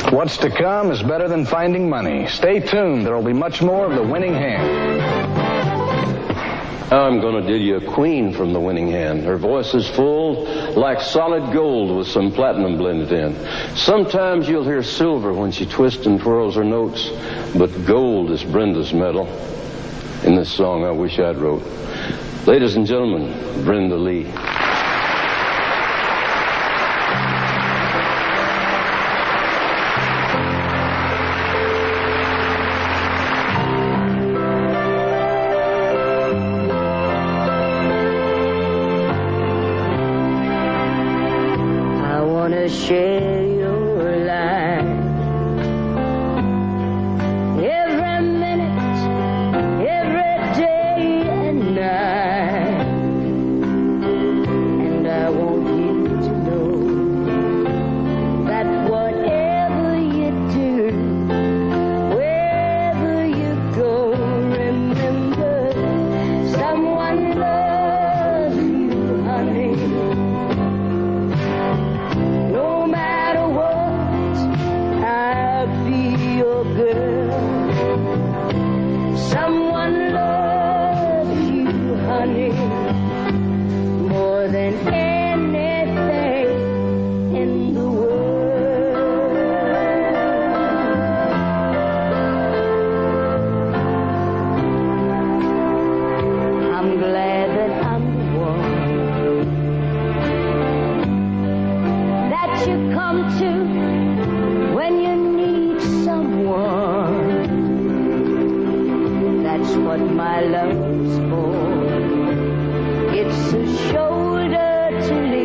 What's to come is better than finding money. Stay tuned. There will be much more of The Winning Hand. I'm going to do you a queen from The Winning Hand. Her voice is full like solid gold with some platinum blended in. Sometimes you'll hear silver when she twists and twirls her notes, but gold is Brenda's metal. In this song I wish I'd wrote. Ladies and gentlemen, Brenda Lee. Share your life every minute, every day and night, and I want you to know that whatever you do, wherever you go, remember someone loves you, honey. Someone loves you, honey, more than anything in the world. I'm glad that I'm the one that you come to when you need someone. That's what my love's for. It's a shoulder to lean